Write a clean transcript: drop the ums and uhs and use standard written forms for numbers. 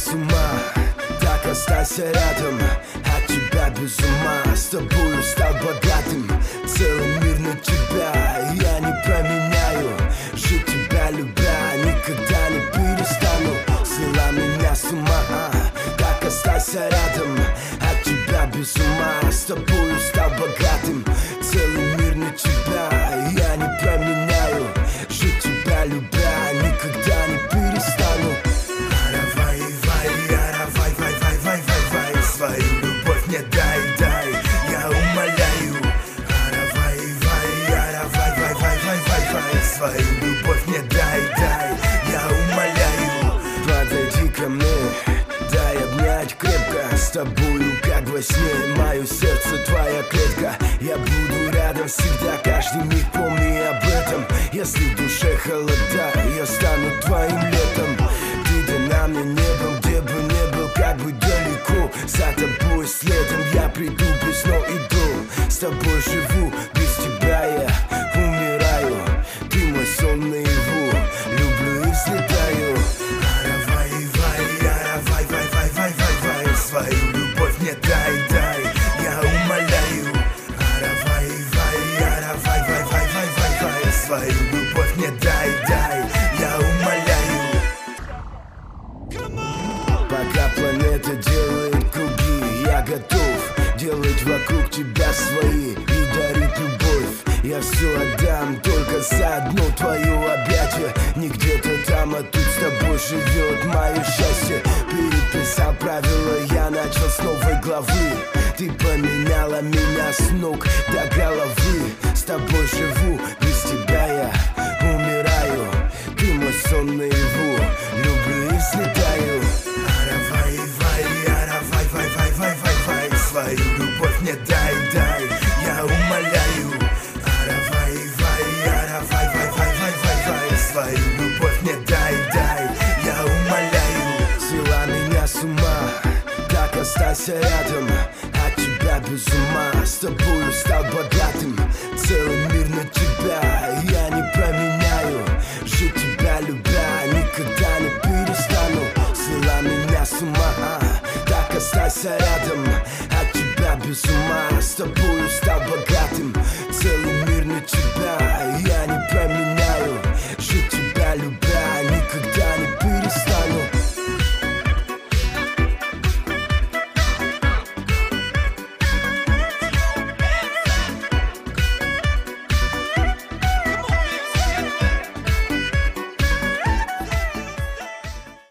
с ума, так останься рядом. От тебя без ума, с тобою стал богатым. Целый мир на тебя я не променяю. Жить тебя любя, никогда не перестану. Свела меня с ума, так останься рядом. От тебя без ума, с тобою стал богатым. Целый мир на тебя я не променяю. Жить тебя любя, никогда не перестану. Свою любовь мне дай, я умоляю. Свою любовь мне дай, я умоляю. Подойди ко мне, дай обнять крепко. С тобою как во сне, мое сердце твоя клетка. Я буду рядом всегда, каждый миг помни об этом. Если в душе холода, я стану твоим летом. Ты на мне небом, где бы не был, как бы далеко. За тобой следом я приду, без но иду. С тобой живу, без тебя я умираю. Ты мой сон наяву, люблю и взлетаю. Свою любовь мне дай, я умоляю. Свою любовь мне дай, я умоляю. Пока планета делает круги, я готов делать вокруг тебя свои и дарить любовь. Я все отдам только за одно твое объятие. Не где-то там, а тут с тобой живет мое счастье. Переписал правила, я начал с новой главы. Ты поменяла меня с ног до головы. С тобой живу, без тебя я умираю. Ты мой сон наяву, люблю и взлетаю. Свою любовь мне дай, я умоляю. Свою любовь мне дай, я умоляю. Свела меня с ума, так останься рядом. От тебя без ума, с тобою стал богатым. Целый мир на тебя я не променяю. Жить тебя любя, никогда не перестану. Свела меня с ума, так останься рядом. От тебя без ума, с тобою стал богатым.